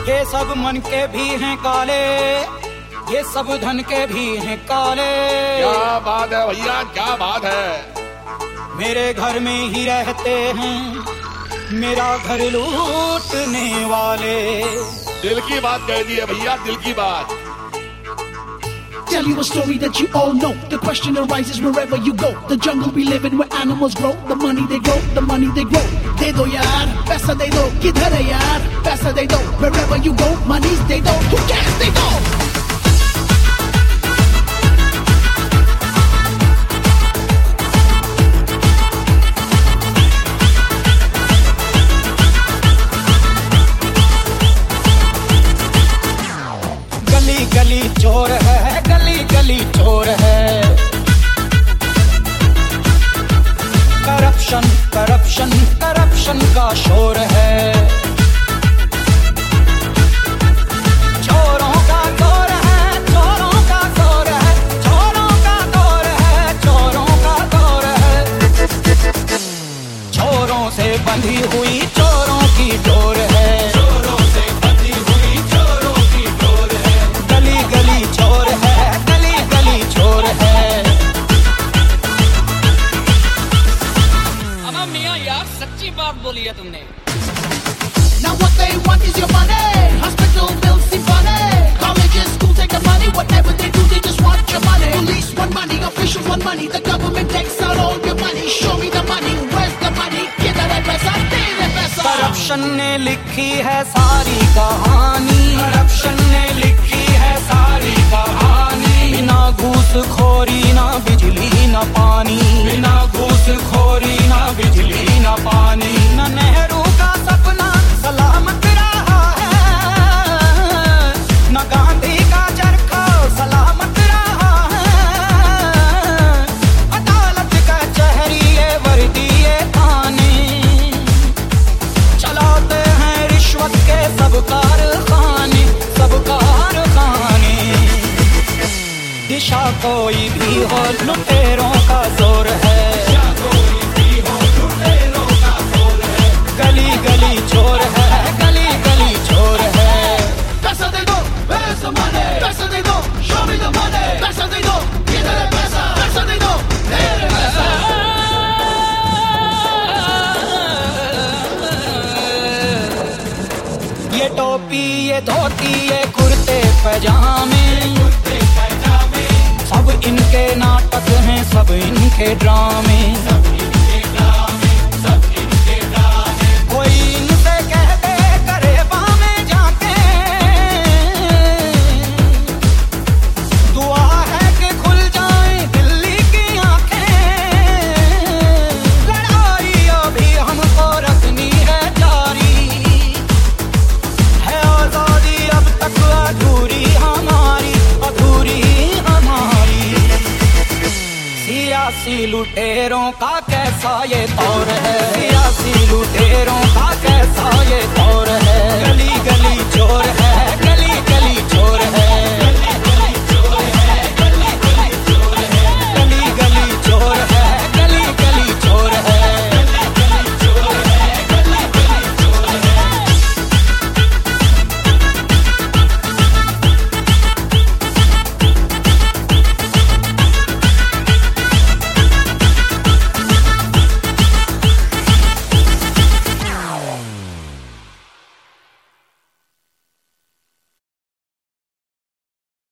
ये सब मन के भी हैं काले, ये सब धन के भी हैं काले। क्या बात है भैया, क्या बात है। मेरे घर में ही रहते हैं मेरा घर लूटने वाले। दिल की बात कह दी है भैया, दिल की बात। Tell you a story that you all know. The question arises wherever you go. The jungle we live in where animals grow. The money they grow, the money they grow. De do yaar, paisa de do. Kidhar hai yaar, paisa de do. Wherever you go, money's they do. Who cares they do? गली गली चोर है, गली गली चोर है। Corruption corruption corruption का शोर है। चोरों का दौर है, चोरों का दौर है, चोरों का दौर है, चोरों का दौर है। चोरों से बंधी हुई चोरों की डोर है। सच्ची बात बोली है तुमने। Now what they want is your money. Hospital bills seem funny. Colleges, schools take the money. Whatever they do, they just want your money. Police want money, officials want money. The government takes out all your money. Show me the money, where's the money? Kidhar hai paisa, tere paisa. Corruption ने लिखी है सारी कहानी। Corruption ने लिखी है सारी कहानी। बिना घूसखोरी ना बिजली ना पानी। बिना घूसखोरी ना बिजली ना पानी। न नेहरू का सपना सलामत रहा है, न गांधी का चरखा सलामत रहा है। अदालत का चहरिए वर्दिए थाने चलाते हैं रिश्वत के सब कारखाने, सब कारखाने। दिशा कोई भी हो लुटेरों का जोर है। गली गली चोर है, गली गली चोर है। Paisa de do, where's the money? Paisa de do, show me the money. Paisa de do, kidhar hai paisa. Paisa de do, tere paisa. ये टोपी ये धोती ये कुर्ते पैजामे, सब इनके नाटक हैं, सब इनके ड्रामे। कोई इनसे कह दे करे बामें जाके, दुआ है कि खुल जाए दिल्ली की आंखें। लड़ाई अभी हमको रखनी है जारी, है आजादी अब तक अधूरी हमारी, अधूरी हमारी। सियासी लुटेरों का कैसा ये दौर है, सियासी लुटेरों का